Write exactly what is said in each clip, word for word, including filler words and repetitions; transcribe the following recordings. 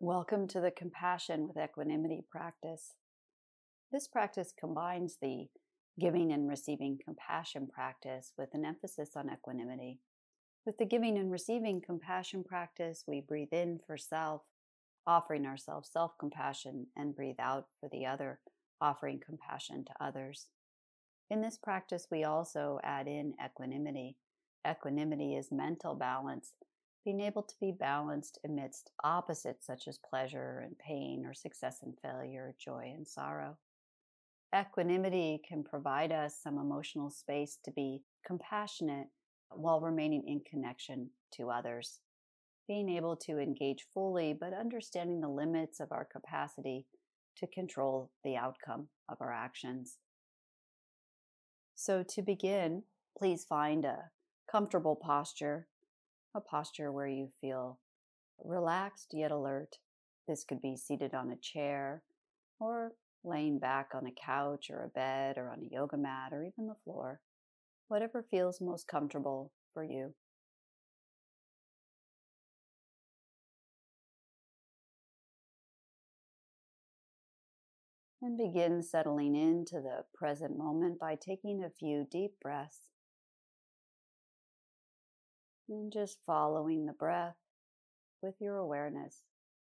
Welcome to the Compassion with Equanimity practice. This practice combines the giving and receiving compassion practice with an emphasis on equanimity. With the giving and receiving compassion practice, we breathe in for self, offering ourselves self compassion, and breathe out for the other, offering compassion to others. In this practice, we also add in equanimity. Equanimity is mental balance, being able to be balanced amidst opposites such as pleasure and pain, or success and failure, joy and sorrow. Equanimity can provide us some emotional space to be compassionate while remaining in connection to others. Being able to engage fully, but understanding the limits of our capacity to control the outcome of our actions. So, to begin, please find a comfortable posture, a posture where you feel relaxed yet alert. This could be seated on a chair or laying back on a couch or a bed or on a yoga mat or even the floor, whatever feels most comfortable for you. And begin settling into the present moment by taking a few deep breaths and just following the breath with your awareness.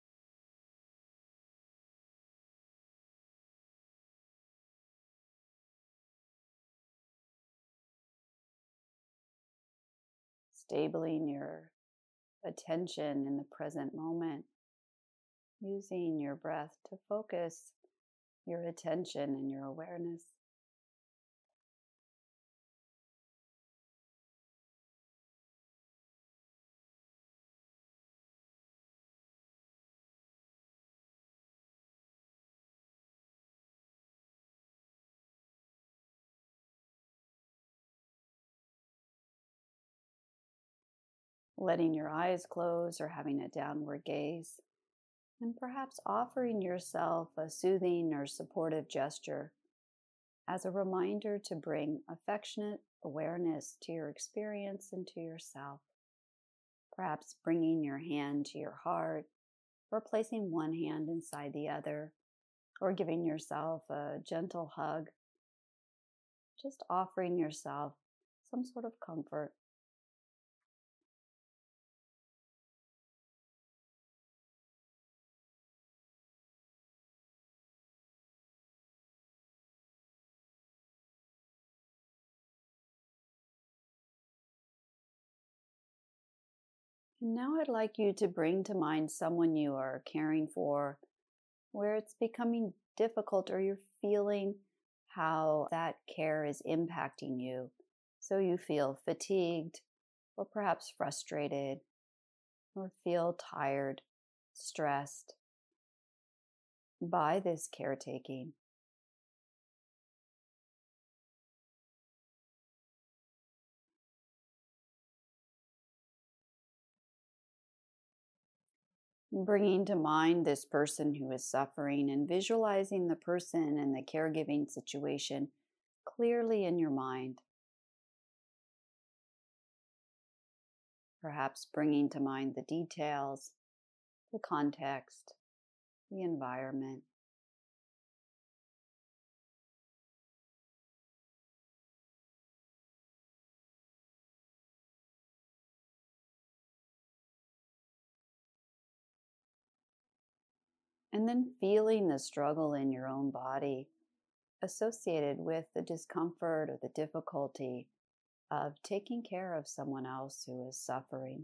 Stabling your attention in the present moment, using your breath to focus your attention and your awareness. Letting your eyes close or having a downward gaze, and perhaps offering yourself a soothing or supportive gesture as a reminder to bring affectionate awareness to your experience and to yourself. Perhaps bringing your hand to your heart, or placing one hand inside the other, or giving yourself a gentle hug. Just offering yourself some sort of comfort. And now I'd like you to bring to mind someone you are caring for, where it's becoming difficult or you're feeling how that care is impacting you. So you feel fatigued, or perhaps frustrated, or feel tired, stressed by this caretaking. Bringing to mind this person who is suffering and visualizing the person and the caregiving situation clearly in your mind. Perhaps bringing to mind the details, the context, the environment. And then feeling the struggle in your own body associated with the discomfort or the difficulty of taking care of someone else who is suffering.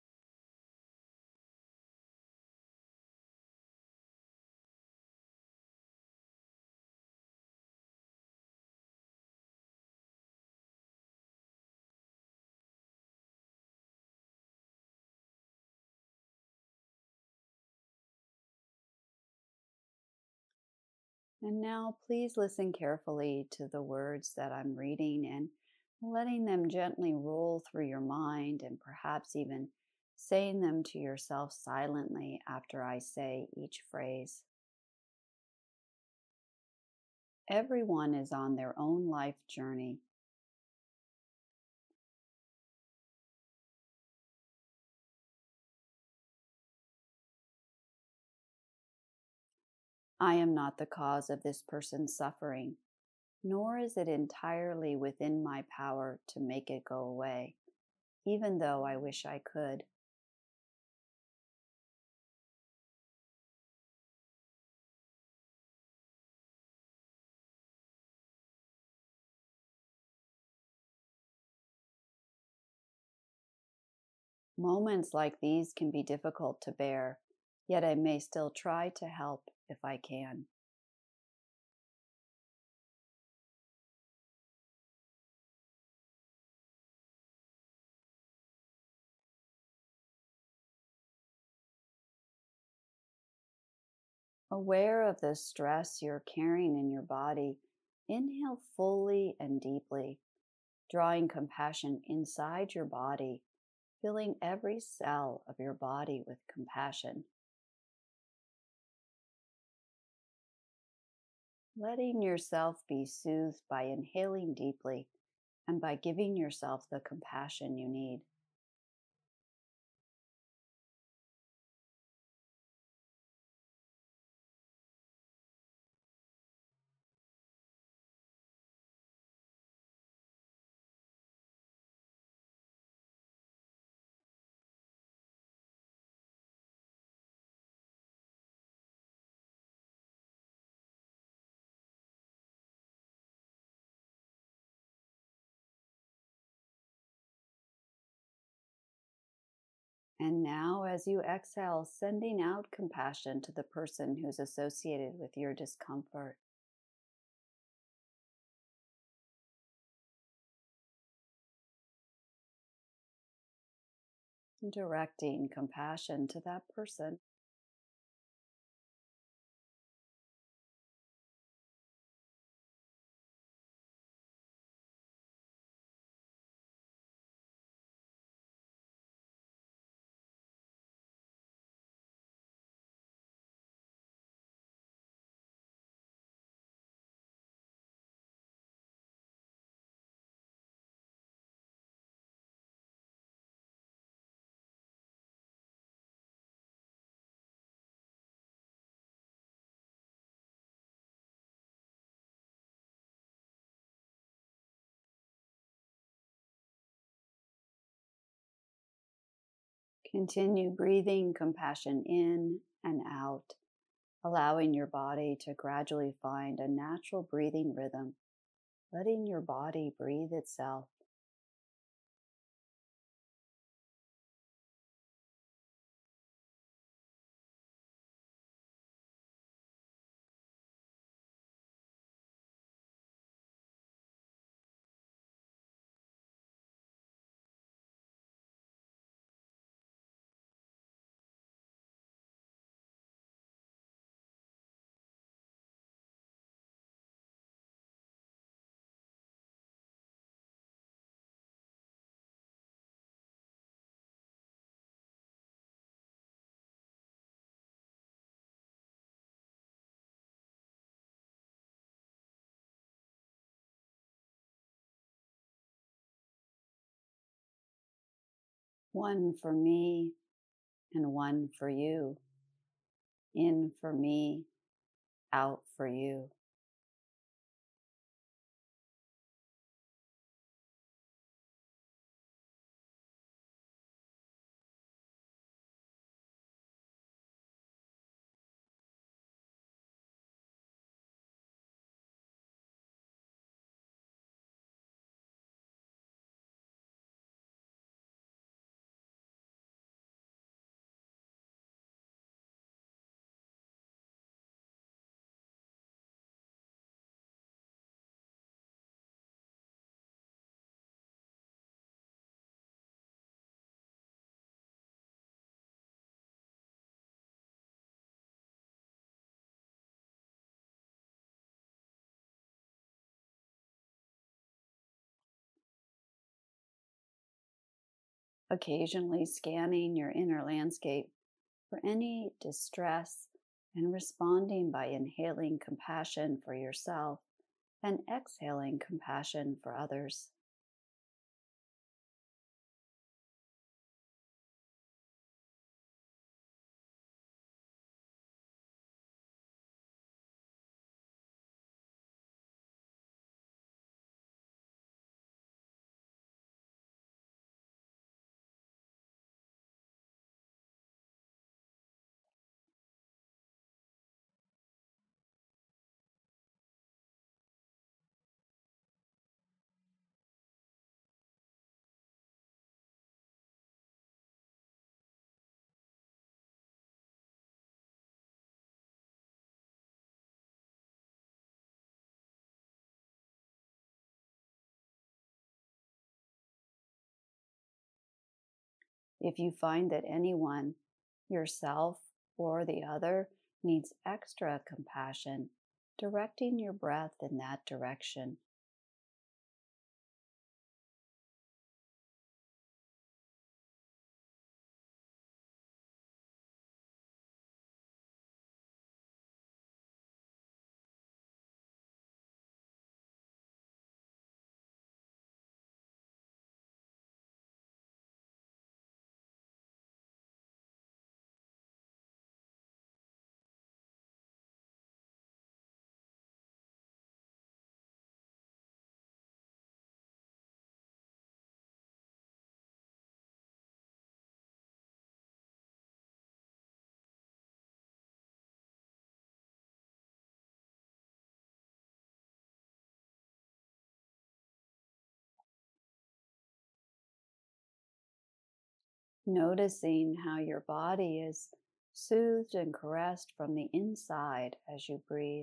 And now please listen carefully to the words that I'm reading and letting them gently roll through your mind, and perhaps even saying them to yourself silently after I say each phrase. Everyone is on their own life journey. I am not the cause of this person's suffering, nor is it entirely within my power to make it go away, even though I wish I could. Moments like these can be difficult to bear, yet I may still try to help if I can. Aware of the stress you're carrying in your body, inhale fully and deeply, drawing compassion inside your body, filling every cell of your body with compassion. Letting yourself be soothed by inhaling deeply and by giving yourself the compassion you need. And now, as you exhale, sending out compassion to the person who's associated with your discomfort. Directing compassion to that person. Continue breathing compassion in and out, allowing your body to gradually find a natural breathing rhythm, letting your body breathe itself. One for me and one for you. In for me, out for you. Occasionally scanning your inner landscape for any distress and responding by inhaling compassion for yourself and exhaling compassion for others. If you find that anyone, yourself or the other, needs extra compassion, directing your breath in that direction. Noticing how your body is soothed and caressed from the inside as you breathe.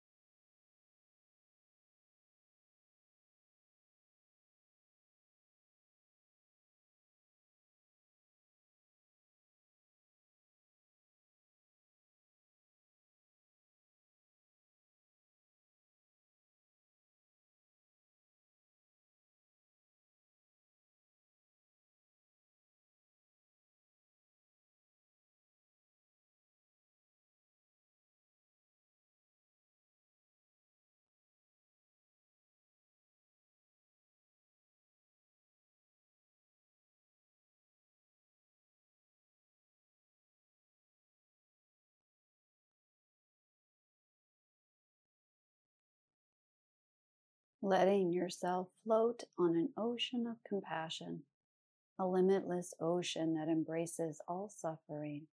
Letting yourself float on an ocean of compassion, a limitless ocean that embraces all suffering.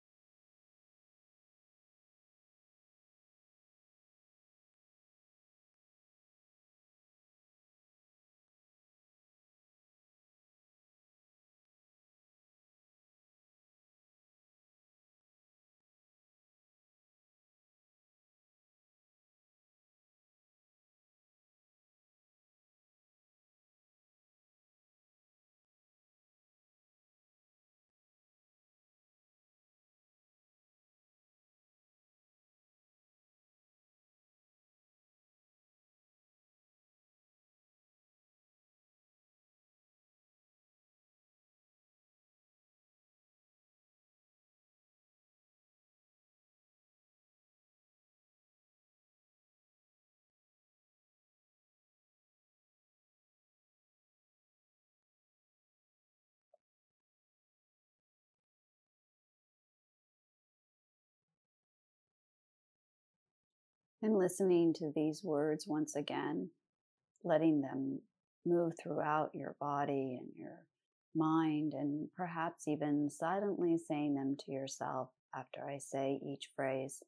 And listening to these words once again, letting them move throughout your body and your mind, and perhaps even silently saying them to yourself after I say each phrase.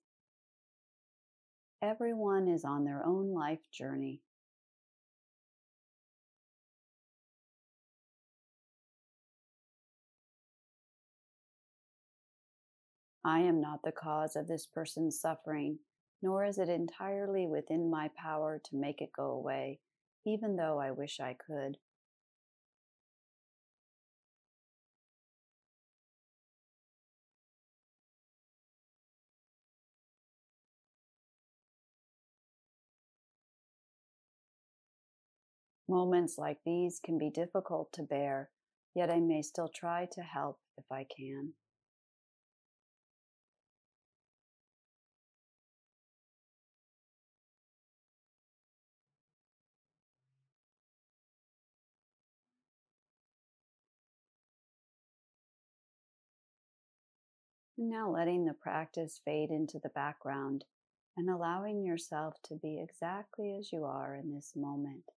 Everyone is on their own life journey. I am not the cause of this person's suffering, nor is it entirely within my power to make it go away, even though I wish I could. Moments like these can be difficult to bear, yet I may still try to help if I can. And now letting the practice fade into the background and allowing yourself to be exactly as you are in this moment.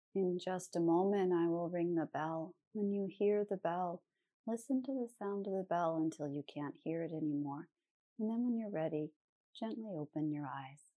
In just a moment, I will ring the bell. When you hear the bell, listen to the sound of the bell until you can't hear it anymore. And then when you're ready, gently open your eyes.